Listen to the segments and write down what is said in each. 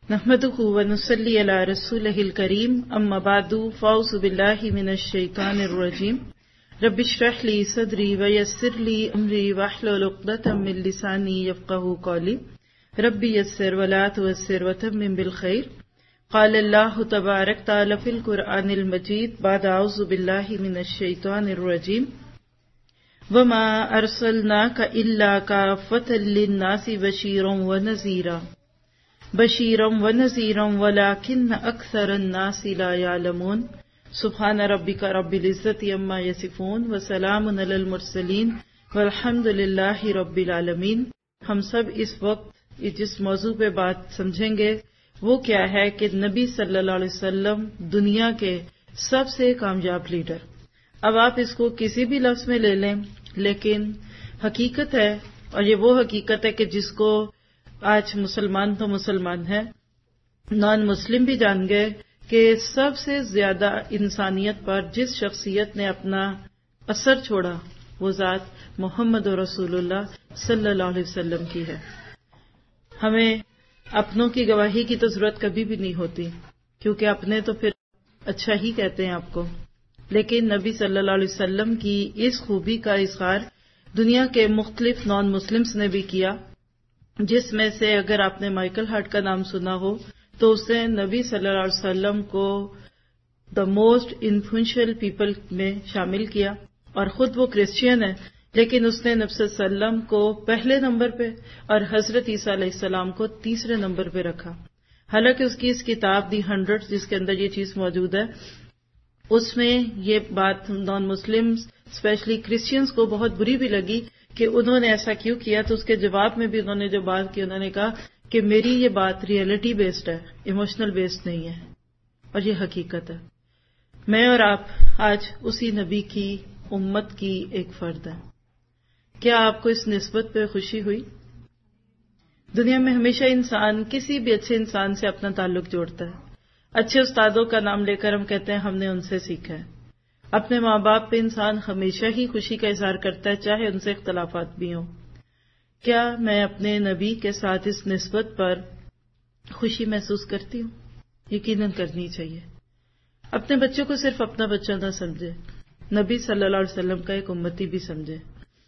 نحمده ونصلي على رسوله الكريم اما بعد فاعوذ بالله من الشيطان الرجيم رب اشرح لي صدري ويسر لي امري واحلل عقدة من لساني يفقهوا قولي رب يسر ولا تعسر وتمم بالخير. قال الله تبارك وتعالى في القرآن المجيد بعد اعوذ بالله من الشيطان الرجيم وما ارسلناك الا كافة للناس بشيرا ونذيرا بشیرم و نذیرم ولکن اکثر الناس لا یعلمون. سبحان ربک رب العزت عما یصفون وسلام علی المرسلین والحمد للہ رب العالمین. ہم سب اس وقت جس موضوع پہ بات سمجھیں گے وہ کیا ہے کہ نبی صلی اللہ علیہ وسلم دنیا کے سب سے کامیاب لیڈر. اب آپ اس کو کسی بھی لفظ میں لے لیں لیکن حقیقت ہے، اور یہ وہ حقیقت ہے کہ جس کو آج مسلمان تو مسلمان ہے، نان مسلم بھی جان گئے کہ سب سے زیادہ انسانیت پر جس شخصیت نے اپنا اثر چھوڑا وہ ذات محمد رسول اللہ صلی اللہ علیہ وسلم کی ہے. ہمیں اپنوں کی گواہی کی تو ضرورت کبھی بھی نہیں ہوتی کیونکہ اپنے تو پھر اچھا ہی کہتے ہیں آپ کو، لیکن نبی صلی اللہ علیہ وسلم کی اس خوبی کا اظہار دنیا کے مختلف نان مسلمز نے بھی کیا، جس میں سے اگر آپ نے مائیکل ہارٹ کا نام سنا ہو تو اس نے نبی صلی اللہ علیہ وسلم کو دا موسٹ انفلوئنشل پیپل میں شامل کیا، اور خود وہ کرسچین ہے لیکن اس نے نبی صلی اللہ علیہ وسلم کو پہلے نمبر پہ اور حضرت عیسیٰ علیہ السلام کو تیسرے نمبر پہ رکھا. حالانکہ اس کی اس کتاب دی 100 جس کے اندر یہ چیز موجود ہے اس میں یہ بات نان مسلم اسپیشلی کرسچینز کو بہت بری بھی لگی کہ انہوں نے ایسا کیوں کیا. تو اس کے جواب میں بھی انہوں نے جو بات کی انہوں نے کہا کہ میری یہ بات ریئلٹی بیسڈ ہے، ایموشنل بیسڈ نہیں ہے، اور یہ حقیقت ہے. میں اور آپ آج اسی نبی کی امت کی ایک فرد ہیں. کیا آپ کو اس نسبت پہ خوشی ہوئی؟ دنیا میں ہمیشہ انسان کسی بھی اچھے انسان سے اپنا تعلق جوڑتا ہے. اچھے استادوں کا نام لے کر ہم کہتے ہیں ہم نے ان سے سیکھا ہے. اپنے ماں باپ پہ انسان ہمیشہ ہی خوشی کا اظہار کرتا ہے چاہے ان سے اختلافات بھی ہوں. کیا میں اپنے نبی کے ساتھ اس نسبت پر خوشی محسوس کرتی ہوں؟ یقیناً کرنی چاہیے. اپنے بچوں کو صرف اپنا بچہ نہ سمجھے، نبی صلی اللہ علیہ وسلم کا ایک امتی بھی سمجھے.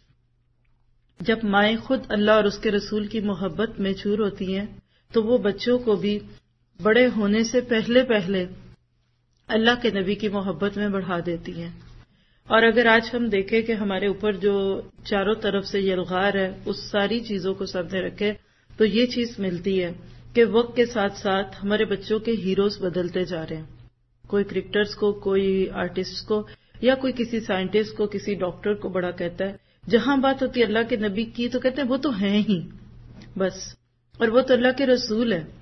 جب مائیں خود اللہ اور اس کے رسول کی محبت میں چور ہوتی ہیں تو وہ بچوں کو بھی بڑے ہونے سے پہلے اللہ کے نبی کی محبت میں بڑھا دیتی ہیں. اور اگر آج ہم دیکھیں کہ ہمارے اوپر جو چاروں طرف سے یلغار ہے اس ساری چیزوں کو سامنے رکھے تو یہ چیز ملتی ہے کہ وقت کے ساتھ ساتھ ہمارے بچوں کے ہیروز بدلتے جا رہے ہیں. کوئی کرکٹرز کو، کوئی آرٹسٹ کو، یا کوئی کسی سائنٹسٹ کو، کسی ڈاکٹر کو بڑا کہتا ہے. جہاں بات ہوتی ہے اللہ کے نبی کی تو کہتے ہیں وہ تو ہیں ہی بس، اور وہ تو اللہ کے رسول ہے.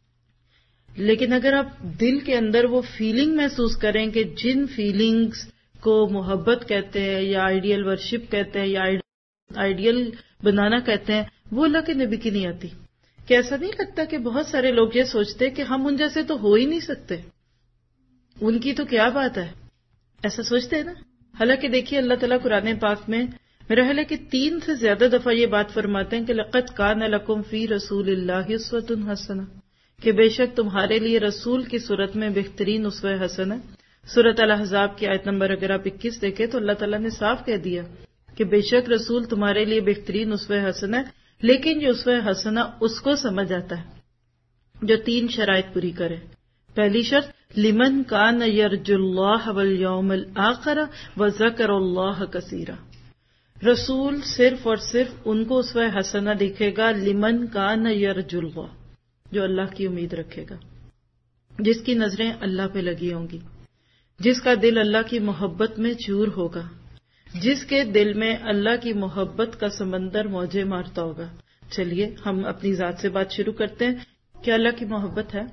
لیکن اگر آپ دل کے اندر وہ فیلنگ محسوس کریں کہ جن فیلنگز کو محبت کہتے ہیں یا آئیڈیل ورشپ کہتے ہیں یا آئیڈیل بنانا کہتے ہیں، وہ اللہ کے نبی کی نہیں آتی. کہ ایسا نہیں لگتا کہ بہت سارے لوگ یہ سوچتے کہ ہم ان جیسے تو ہو ہی نہیں سکتے، ان کی تو کیا بات ہے، ایسا سوچتے ہیں نا. حالانکہ دیکھیے اللہ تعالیٰ قرآن پاک میں میرا خیال ہے کہ 3 سے زیادہ دفعہ یہ بات فرماتے ہیں کہ لقد کان لکم فی رسول اللہ اسوۃ حسنہ، کہ بے شک تمہارے لیے رسول کی صورت میں بہترین اسوہ حسن ہے. سورۃ الاحزاب کی آیت نمبر اگر آپ 21 دیکھیں تو اللہ تعالیٰ نے صاف کہہ دیا کہ بے شک رسول تمہارے لیے بہترین اسوہ حسن ہے. لیکن جو اسوہ حسنہ اس کو سمجھ آتا ہے جو 3 شرائط پوری کرے. پہلی شرط لمن کان یرجو اللہ والیوم الآخر وذکر اللہ کثیرا. رسول صرف اور صرف ان کو اسوہ حسنہ دکھے گا لمن کان یرجو اللہ، جو اللہ کی امید رکھے گا، جس کی نظریں اللہ پہ لگی ہوں گی، جس کا دل اللہ کی محبت میں چور ہوگا، جس کے دل میں اللہ کی محبت کا سمندر موجیں مارتا ہوگا. چلیے ہم اپنی ذات سے بات شروع کرتے ہیں. کیا اللہ کی محبت ہے؟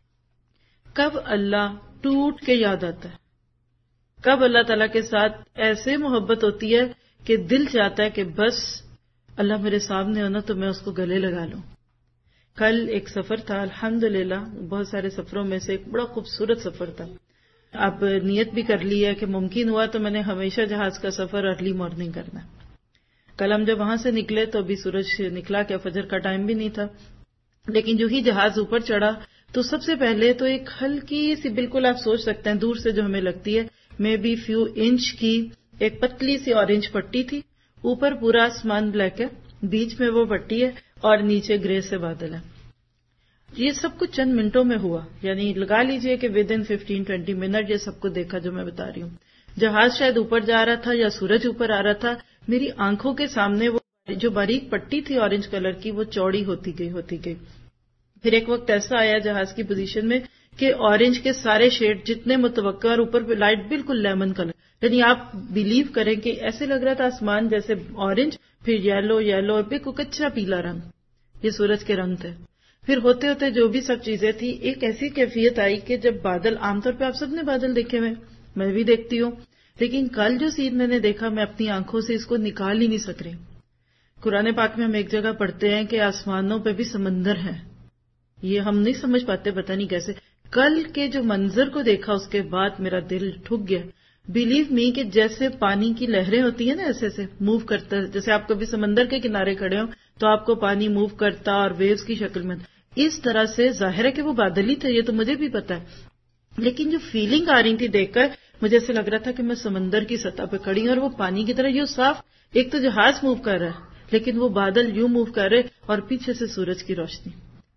کب اللہ ٹوٹ کے یاد آتا ہے؟ کب اللہ تعالیٰ کے ساتھ ایسے محبت ہوتی ہے کہ دل چاہتا ہے کہ بس اللہ میرے سامنے ہونا تو میں اس کو گلے لگا لوں. کل ایک سفر تھا، الحمدللہ بہت سارے سفروں میں سے ایک بڑا خوبصورت سفر تھا. اب نیت بھی کر لی ہے کہ ممکن ہوا تو میں نے ہمیشہ جہاز کا سفر ارلی مارننگ کرنا. کل ہم جب وہاں سے نکلے تو ابھی سورج نکلا، کیا فجر کا ٹائم بھی نہیں تھا، لیکن جو ہی جہاز اوپر چڑھا تو سب سے پہلے تو ایک ہلکی سی، بالکل آپ سوچ سکتے ہیں دور سے جو ہمیں لگتی ہے مے بی فیو انچ کی ایک پتلی سی اورنج پٹی تھی. اوپر پورا آسمان بلیک ہے، بیچ میں وہ پٹی ہے اور نیچے گرے سے بادل ہے. یہ سب کچھ چند منٹوں میں ہوا، یعنی لگا لیجئے کہ ود ان 15-20 منٹ یہ سب کو دیکھا جو میں بتا رہی ہوں. جہاز شاید اوپر جا رہا تھا یا سورج اوپر آ رہا تھا. میری آنکھوں کے سامنے وہ جو باریک پٹی تھی اورنج کلر کی وہ چوڑی ہوتی گئی. پھر ایک وقت ایسا آیا جہاز کی پوزیشن میں کہ اورنج کے سارے شیڈ جتنے متوقع اور اوپر پہ لائٹ بالکل لیمن کلر، یعنی آپ بلیو کریں کہ ایسے لگ رہا تھا آسمان جیسے اورنج، پھر یلو اور بالکل کچا پیلا رنگ، یہ سورج کے رنگ تھے. پھر ہوتے ہوتے جو بھی سب چیزیں تھی، ایک ایسی کیفیت آئی کہ جب بادل، عام طور پہ آپ سب نے بادل دیکھے ہوئے، میں بھی دیکھتی ہوں، لیکن کل جو سین میں نے دیکھا میں اپنی آنکھوں سے اس کو نکال ہی نہیں سک رہی. قرآن پاک میں ہم ایک جگہ پڑھتے ہیں کہ آسمانوں پہ بھی سمندر ہے، یہ ہم نہیں سمجھ پاتے، پتہ نہیں کیسے. کل کے جو منظر کو دیکھا اس کے بعد میرا دل ٹھک گیا. بلیو می کہ جیسے پانی کی لہریں ہوتی ہیں نا، ایسے موو کرتا ہے، جیسے آپ کبھی سمندر کے کنارے کھڑے ہو تو آپ کو پانی موو کرتا اور ویوز کی شکل میں، اس طرح سے. ظاہر ہے کہ وہ بادل ہی تھے، یہ تو مجھے بھی پتا ہے، لیکن جو فیلنگ آ رہی تھی دیکھ کر مجھے ایسے لگ رہا تھا کہ میں سمندر کی سطح پہ کھڑی ہوں اور وہ پانی کی طرح یوں صاف. ایک تو جہاز موو کر رہا ہے لیکن وہ بادل یوں موو کر رہے اور پیچھے سے سورج کی روشنی.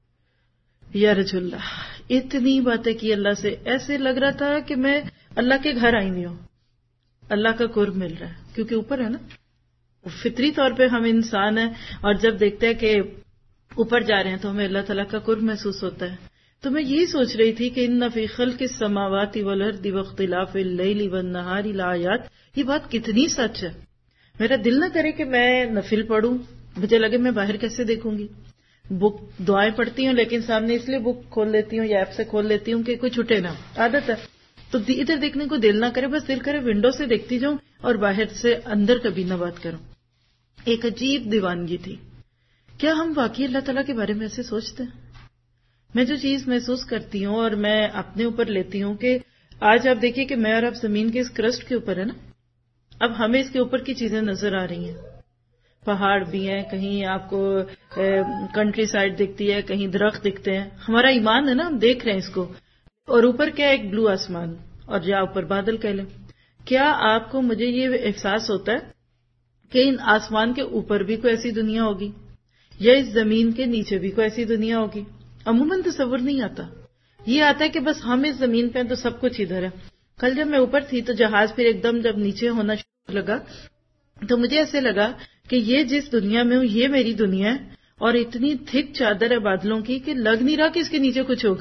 یا رسول اللہ، اتنی باتیں کی اللہ سے، ایسے لگ رہا تھا کہ میں اللہ کے گھر آئی نہیں ہوں، اللہ کا قرب مل رہا ہے کیونکہ اوپر ہے نا. فطری طور پہ ہم انسان ہیں اور جب دیکھتے ہیں کہ اوپر جا رہے ہیں تو ہمیں اللہ تعالیٰ کا قرب محسوس ہوتا ہے. تو میں یہی سوچ رہی تھی کہ ان فی خلق السماوات والارض واختلاف اللیل والنہار لآیات، یہ بات کتنی سچ ہے. میرا دل نہ کرے کہ میں نفل پڑھوں، مجھے لگے میں باہر کیسے دیکھوں گی. بک دعائیں پڑھتی ہوں لیکن سامنے اس لیے بک کھول لیتی ہوں یا ایپ سے کھول لیتی ہوں کہ کوئی چھٹے نہ، عادت ہے. تو ادھر دیکھنے کو دل نہ کرے، بس دل کرے ونڈو سے دیکھتی جاؤں اور باہر سے اندر کبھی نہ بات کروں. ایک عجیب دیوانگی تھی. کیا ہم واقعی اللہ تعالیٰ کے بارے میں ایسے سوچتے ہیں؟ میں جو چیز محسوس کرتی ہوں اور میں اپنے اوپر لیتی ہوں کہ آج آپ دیکھیے کہ میں اور آپ زمین کے اس کرسٹ کے اوپر ہے نا، اب ہمیں اس کے اوپر کی چیزیں نظر آ رہی ہیں. پہاڑ بھی ہیں، کہیں آپ کو کنٹری سائڈ دکھتی ہے، کہیں درخت دکھتے ہیں. ہمارا ایمان ہے نا، ہم دیکھ رہے ہیں اس کو. اور اوپر کیا ایک بلو آسمان اور یا اوپر بادل کہہ لیں. کیا آپ کو مجھے یہ احساس ہوتا ہے کہ ان آسمان کے اوپر بھی کوئی ایسی دنیا ہوگی یا اس زمین کے نیچے بھی کوئی ایسی دنیا ہوگی؟ عموماً تصور نہیں آتا. یہ آتا ہے کہ بس ہم اس زمین پہ ہیں تو سب کچھ ادھر ہے. کل جب میں اوپر تھی تو جہاز پھر ایک دم جب نیچے ہونا شروع لگا تو مجھے ایسے لگا کہ یہ جس دنیا میں ہوں یہ میری دنیا ہے اور اتنی تھک چادر ہے بادلوں کی کہ لگ نہیں رہا کہ اس کے نیچے کچھ ہوگا.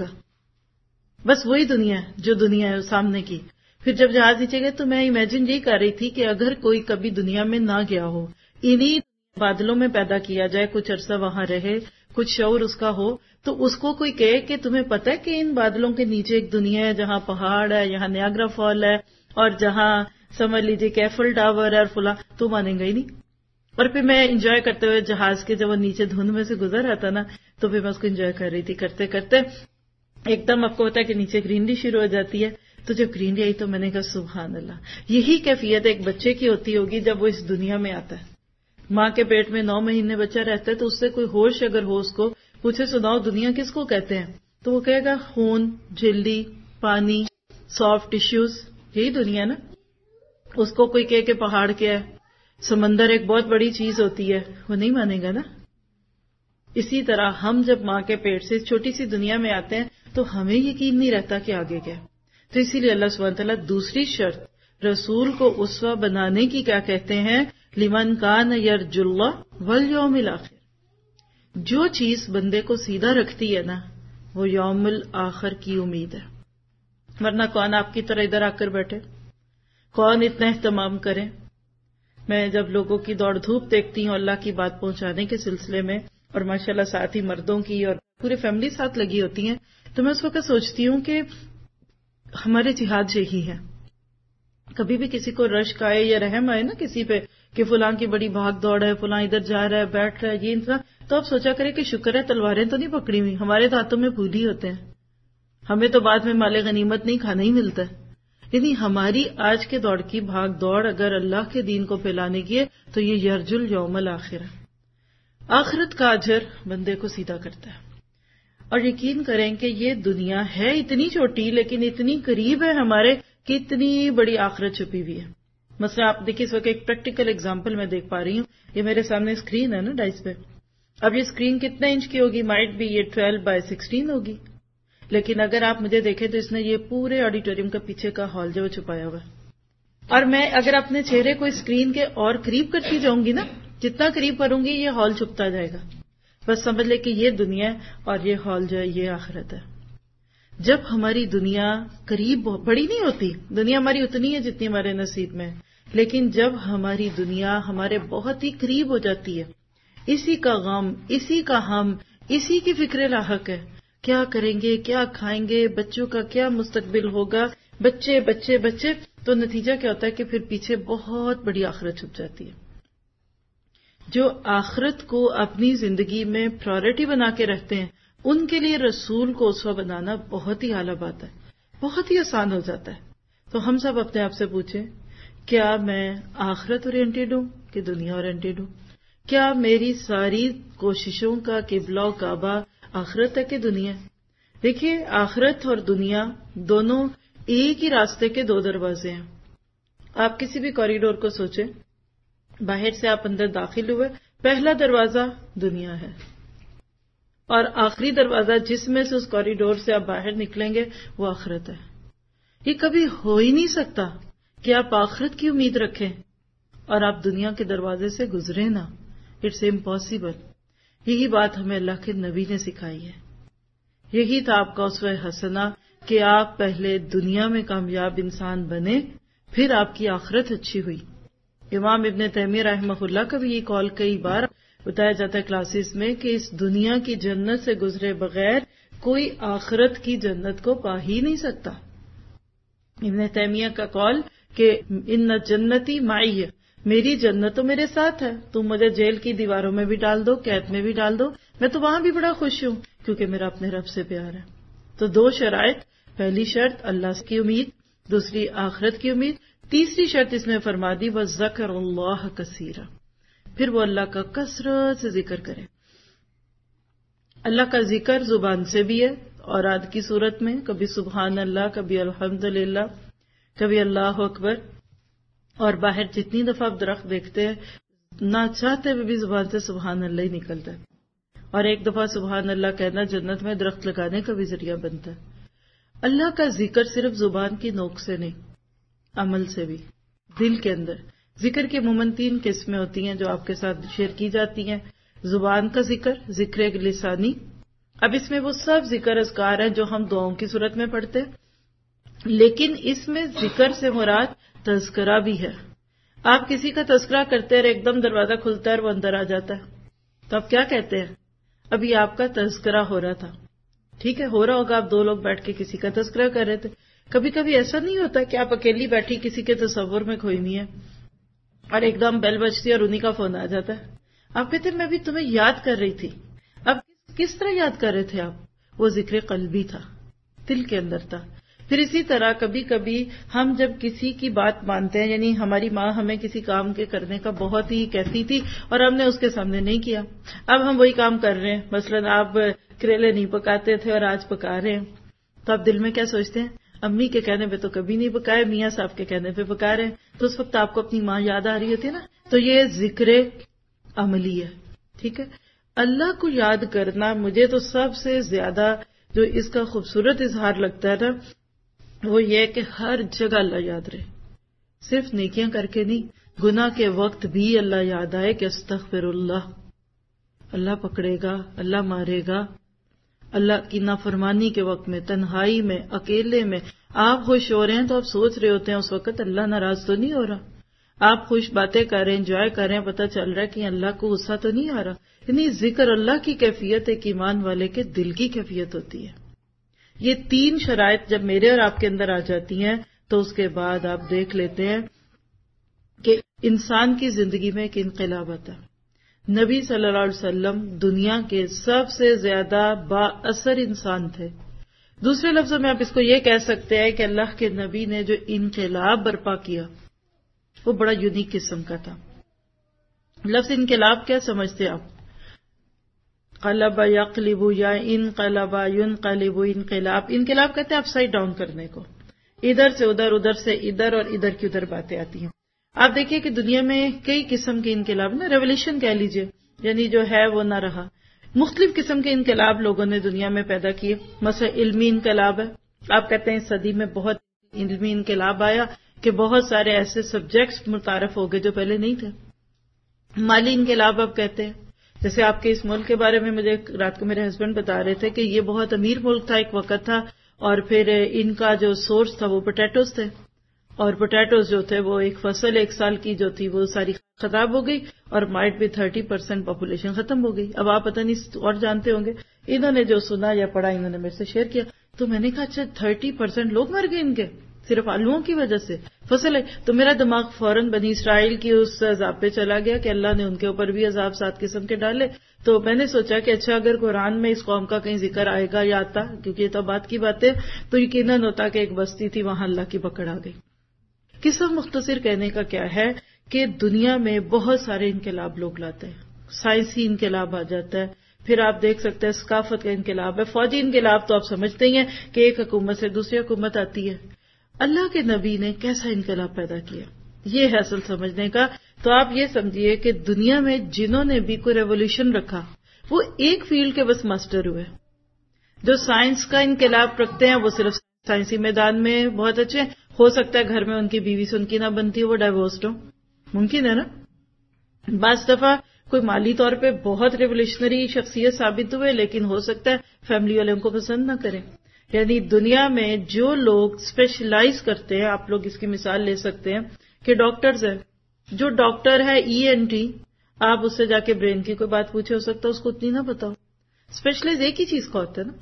بس وہی دنیا ہے جو دنیا ہے سامنے کی. پھر جب جہاز نیچے گئے تو میں امیجن یہی کر رہی تھی کہ اگر کوئی کبھی دنیا میں نہ گیا ہو، انہی بادلوں میں پیدا کیا جائے، کچھ عرصہ وہاں رہے، کچھ شعور اس کا ہو، تو اس کو کوئی کہے کہ تمہیں پتہ ہے کہ ان بادلوں کے نیچے ایک دنیا ہے جہاں پہاڑ ہے، یہاں نیاگرا فال ہے اور جہاں سمجھ لیجیے کہ ایفل ٹاور ہے اور فلاں، تو مانیں گا ہی نہیں. اور پھر میں انجوائے کرتے ہوئے جہاز کے جب وہ نیچے دھند میں سے گزر رہا تھا نا تو پھر میں اس کو انجوائے کر رہی تھی. کرتے کرتے ایک دم آپ کو ہوتا ہے کہ نیچے گرینری شروع ہو جاتی ہے. تو جب گرینری آئی تو میں نے کہا سبحان اللہ، یہی کیفیت ایک بچے کی ہوتی ہوگی جب وہ اس دنیا میں آتا ہے. ماں کے پیٹ میں 9 مہینے بچہ رہتا ہے تو اس سے کوئی ہوش اگر ہو، اس کو پوچھے سناؤ دنیا کس کو کہتے ہیں، تو وہ کہے گا خون، جھلی، پانی، سافٹ ٹیشوز، یہی دنیا نا. اس کو کوئی کہے کہ پہاڑ کیا ہے، سمندر ایک بہت بڑی چیز ہوتی ہے، وہ نہیں مانے گا نا. اسی طرح ہم جب ماں کے پیٹ سے چھوٹی سی دنیا میں آتے ہیں تو ہمیں یقین نہیں رہتا کہ آگے کیا. تو اسی لیے اللہ سبحانہ تعالیٰ دوسری شرط رسول کو اسوہ بنانے کی کیا کہتے ہیں، لمن کان یرجو اللہ والیوم الآخر. جو چیز بندے کو سیدھا رکھتی ہے نا وہ یوم الآخر کی امید ہے. ورنہ کون آپ کی طرح ادھر آ کر بیٹھے، کون اتنا اہتمام کرے. میں جب لوگوں کی دوڑ دھوپ دیکھتی ہوں اللہ کی بات پہنچانے کے سلسلے میں، اور ماشاءاللہ ساتھ ہی مردوں کی اور پورے فیملی ساتھ لگی ہوتی ہیں، تو میں اس وقت سوچتی ہوں کہ ہمارے جہاد یہی ہے. کبھی بھی کسی کو رشک آئے یا رحم آئے نا کسی پہ کہ فلاں کی بڑی بھاگ دوڑ ہے، فلاں ادھر جا رہا ہے، بیٹھ رہا ہے، یہ انسان، تو آپ سوچا کرے کہ شکر ہے تلواریں تو نہیں پکڑی ہوئی، ہمارے تو ہاتھوں میں پھول ہی ہوتے ہیں، ہمیں تو بعد میں مال غنیمت نہیں کھانا ہی ملتا ہے. یعنی ہماری آج کے دور کی بھاگ دوڑ اگر اللہ کے دین کو پھیلانے کی ہے تو یہ یرجو الیوم الآخر ہے. آخرت کا اجر بندے کو سیدھا کرتا ہے. اور یقین کریں کہ یہ دنیا ہے اتنی چھوٹی لیکن اتنی قریب ہے ہمارے کہ اتنی بڑی آخرت چھپی ہوئی ہے. مثلا آپ دیکھیں اس وقت ایک پریکٹیکل ایگزامپل میں دیکھ پا رہی ہوں. یہ میرے سامنے اسکرین ہے نا ڈائس پہ. اب یہ اسکرین کتنے انچ کی ہوگی؟ مائٹ بھی یہ 12x16 ہوگی. لیکن اگر آپ مجھے دیکھیں تو اس نے یہ پورے آڈیٹوریم کا پیچھے کا ہال جو چھپایا ہوا ہے. اور میں اگر اپنے چہرے کو اسکرین کے اور قریب کرتی جاؤں گی نا، جتنا قریب کروں گی یہ ہال چھپتا جائے گا. بس سمجھ لے کہ یہ دنیا ہے اور یہ ہال جو ہے یہ آخرت ہے. جب ہماری دنیا قریب بڑی نہیں ہوتی، دنیا ہماری اتنی ہے جتنی ہمارے نصیب میں ہے، لیکن جب ہماری دنیا ہمارے بہت ہی قریب ہو جاتی ہے، اسی کا غم، اسی کا ہم، اسی کی فکر لاحق ہے. کیا کریں گے، کیا کھائیں گے، بچوں کا کیا مستقبل ہوگا، بچے بچے بچے، تو نتیجہ کیا ہوتا ہے کہ پھر پیچھے بہت بڑی آخرت چھپ جاتی ہے. جو آخرت کو اپنی زندگی میں پرائورٹی بنا کے رکھتے ہیں ان کے لیے رسول کو اسوہ بنانا بہت ہی اعلیٰ بات ہے، بہت ہی آسان ہو جاتا ہے. تو ہم سب اپنے آپ سے پوچھیں، کیا میں آخرت اورینٹیڈ ہوں کہ دنیا اورینٹیڈ ہوں؟ کیا میری ساری کوششوں کا قبلہ و کعبہ آخرت ہے کہ دنیا؟ دیکھیے، آخرت اور دنیا دونوں ایک ہی راستے کے دو دروازے ہیں. آپ کسی بھی کوریڈور کو سوچیں، باہر سے آپ اندر داخل ہوئے، پہلا دروازہ دنیا ہے اور آخری دروازہ جس میں سے اس کوریڈور سے آپ باہر نکلیں گے وہ آخرت ہے. یہ کبھی ہو ہی نہیں سکتا کہ آپ آخرت کی امید رکھیں اور آپ دنیا کے دروازے سے گزریں نہ. It's impossible. یہی بات ہمیں اللہ کے نبی نے سکھائی ہے. یہی تھا آپ کا اسوہ حسنہ کہ آپ پہلے دنیا میں کامیاب انسان بنے، پھر آپ کی آخرت اچھی ہوئی. امام ابن تیمیہ رحمہ اللہ کا بھی یہ قول کئی بار بتایا جاتا ہے کلاسز میں کہ اس دنیا کی جنت سے گزرے بغیر کوئی آخرت کی جنت کو پا ہی نہیں سکتا. ابن تیمیہ کا قول کہ ان جنتی معی ہے، میری جنت تو میرے ساتھ ہے، تم مجھے جیل کی دیواروں میں بھی ڈال دو، قید میں بھی ڈال دو، میں تو وہاں بھی بڑا خوش ہوں کیونکہ میرا اپنے رب سے پیار ہے. تو دو شرائط، پہلی شرط اللہ کی امید، دوسری آخرت کی امید. تیسری شرط اس میں فرما دی وَذَكَرَ اللَّهَ كَثِيرًا، پھر وہ اللہ کا کثرت سے ذکر کرے. اللہ کا ذکر زبان سے بھی ہے اور آد کی صورت میں، کبھی سبحان اللہ، کبھی الحمدللہ، کبھی اللہ اکبر. اور باہر جتنی دفعہ آپ درخت دیکھتے ہیں نہ چاہتے ہوئے بھی زبان سے سبحان اللہ ہی نکلتا ہے. اور ایک دفعہ سبحان اللہ کہنا جنت میں درخت لگانے کا بھی ذریعہ بنتا ہے. اللہ کا ذکر صرف زبان کی نوک سے نہیں، عمل سے بھی، دل کے اندر. ذکر کی عموماً 3 قسمیں ہوتی ہیں جو آپ کے ساتھ شیئر کی جاتی ہیں. زبان کا ذکر، ذکر لسانی. اب اس میں وہ سب ذکر اذکار ہیں جو ہم دعاؤں کی صورت میں پڑھتے ہیں، لیکن اس میں ذکر سے مراد تذکرہ بھی ہے. آپ کسی کا تذکرہ کرتے ہیں، ایک دم دروازہ کھلتا ہے اور وہ اندر آ جاتا ہے، تو آپ کیا کہتے ہیں؟ ابھی آپ کا تذکرہ ہو رہا تھا. ٹھیک ہے، ہو رہا ہوگا، آپ 2 لوگ بیٹھ کے کسی کا تذکرہ کر رہے تھے. کبھی کبھی ایسا نہیں ہوتا کہ آپ اکیلی بیٹھی کسی کے تصور میں کھوئی ہوئی ہیں اور ایک دم بیل بجتی ہے اور انہی کا فون آ جاتا ہے. آپ کہتے ہیں میں بھی تمہیں یاد کر رہی تھی. اب کس طرح یاد کر رہے تھے آپ؟ وہ ذکر قلبی تھا، دل کے اندر تھا. پھر اسی طرح کبھی کبھی ہم جب کسی کی بات مانتے ہیں، یعنی ہماری ماں ہمیں کسی کام کے کرنے کا بہت ہی کہتی تھی اور ہم نے اس کے سامنے نہیں کیا، اب ہم وہی کام کر رہے ہیں. مثلا آپ کریلے نہیں پکاتے تھے اور آج پکا رہے ہیں، تو آپ دل میں کیا سوچتے ہیں؟ امی کے کہنے پہ تو کبھی نہیں پکائے، میاں صاحب کے کہنے پہ پکا رہے ہیں. تو اس وقت آپ کو اپنی ماں یاد آ رہی ہوتی ہے نا. تو یہ ذکر عملی ہے. ٹھیک ہے، اللہ کو یاد کرنا مجھے تو سب سے زیادہ جو اس کا خوبصورت اظہار لگتا ہے نا، وہ یہ کہ ہر جگہ اللہ یاد رہے. صرف نیکیاں کر کے نہیں، گناہ کے وقت بھی اللہ یاد آئے کہ استغفر اللہ. اللہ پکڑے گا، اللہ مارے گا. اللہ کی نافرمانی کے وقت میں، تنہائی میں، اکیلے میں آپ خوش ہو رہے ہیں تو آپ سوچ رہے ہوتے ہیں اس وقت اللہ ناراض تو نہیں ہو رہا. آپ خوش باتیں کر رہے ہیں، انجوائے کر رہے ہیں، پتہ چل رہا ہے کہ اللہ کو غصہ تو نہیں آ رہا. یعنی ذکر اللہ کی کیفیت ایک ایمان والے کے دل کی کیفیت ہوتی ہے. یہ 3 شرائط جب میرے اور آپ کے اندر آ جاتی ہیں تو اس کے بعد آپ دیکھ لیتے ہیں کہ انسان کی زندگی میں ایک انقلاب آتا ہے. نبی صلی اللہ علیہ وسلم دنیا کے سب سے زیادہ با اثر انسان تھے. دوسرے لفظوں میں آپ اس کو یہ کہہ سکتے ہیں کہ اللہ کے نبی نے جو انقلاب برپا کیا وہ بڑا یونیک قسم کا تھا. لفظ انقلاب کیا سمجھتے آپ؟ قلب یقلب یا انقلب ینقلب انقلاب. انقلاب کہتے ہیں اپ سائڈ ڈاؤن کرنے کو، ادھر سے ادھر، ادھر سے ادھر اور ادھر کی ادھر باتیں آتی ہیں. آپ دیکھیے کہ دنیا میں کئی قسم کے انقلاب نا، ریولیوشن کہہ لیجئے، یعنی جو ہے وہ نہ رہا. مختلف قسم کے انقلاب لوگوں نے دنیا میں پیدا کیے. مثلا علمی انقلاب ہے، آپ کہتے ہیں صدی میں بہت علمی انقلاب آیا کہ بہت سارے ایسے سبجیکٹس متعارف ہو گئے جو پہلے نہیں تھے. مالی انقلاب آپ کہتے ہیں، جیسے آپ کے اس ملک کے بارے میں مجھے رات کو میرے ہسبینڈ بتا رہے تھے کہ یہ بہت امیر ملک تھا ایک وقت تھا، اور پھر ان کا جو سورس تھا وہ پوٹیٹوز تھے، اور پوٹیٹوز جو تھے وہ ایک فصل ایک سال کی جو تھی وہ ساری خراب ہو گئی، اور مائٹ بھی 30% پاپولیشن ختم ہو گئی. اب آپ پتہ نہیں اور جانتے ہوں گے، انہوں نے جو سنا یا پڑھا انہوں نے میرے سے شیئر کیا. تو میں نے کہا اچھا 30% لوگ مر گئے ان کے صرف آلوؤں کی وجہ سے، فصل ہے. تو میرا دماغ فوراً بنی اسرائیل کی اس عذاب پہ چلا گیا کہ اللہ نے ان کے اوپر بھی عذاب 7 قسم کے ڈالے. تو میں نے سوچا کہ اچھا اگر قرآن میں اس قوم کا کہیں ذکر آئے گا یا آتا، کیونکہ یہ تو بات کی بات ہے، تو یقیناً ہوتا کہ ایک بستی تھی وہاں اللہ کی پکڑ آ گئی. قصہ مختصر کہنے کا کیا ہے کہ دنیا میں بہت سارے انقلاب لوگ لاتے ہیں. سائنسی انقلاب آ جاتا ہے، پھر آپ دیکھ سکتے ہیں ثقافت کا انقلاب ہے، فوجی انقلاب تو آپ سمجھتے ہی ہیں کہ ایک حکومت سے دوسری حکومت آتی ہے. اللہ کے نبی نے کیسا انقلاب پیدا کیا، یہ ہے اصل سمجھنے کا. تو آپ یہ سمجھیے کہ دنیا میں جنہوں نے بھی کوئی ریولوشن رکھا وہ ایک فیلڈ کے بس ماسٹر ہوئے. جو سائنس کا انقلاب رکھتے ہیں وہ صرف سائنسی میدان میں بہت اچھے ہیں. ہو سکتا ہے گھر میں ان کی بیوی سے ان کی نہ بنتی ہو، وہ ڈائیورسڈ ہو، ممکن ہے نا. بعض دفعہ کوئی مالی طور پہ بہت ریولیوشنری شخصیت ثابت ہوئے، لیکن ہو سکتا ہے فیملی والے ان کو پسند نہ کریں. یعنی دنیا میں جو لوگ اسپیشلائز کرتے ہیں، آپ لوگ اس کی مثال لے سکتے ہیں کہ ڈاکٹرز ہیں، جو ڈاکٹر ہے ENT، آپ اس سے جا کے برین کی کوئی بات پوچھے، ہو سکتا ہے اس کو اتنی نہ بتاؤ. اسپیشلائز ایک ہی چیز کا ہوتا ہے نا.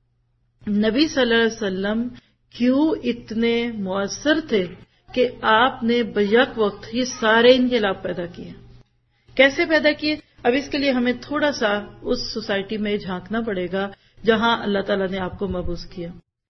نبی صلی اللہ علیہ وسلم کیوں اتنے مؤثر تھے کہ آپ نے بیک وقت یہ سارے انقلاب پیدا کیے. کیسے پیدا کیے؟ اب اس کے لیے ہمیں تھوڑا سا اس سوسائٹی میں جھانکنا پڑے گا جہاں اللہ تعالیٰ نے آپ کو مبعوث کیا.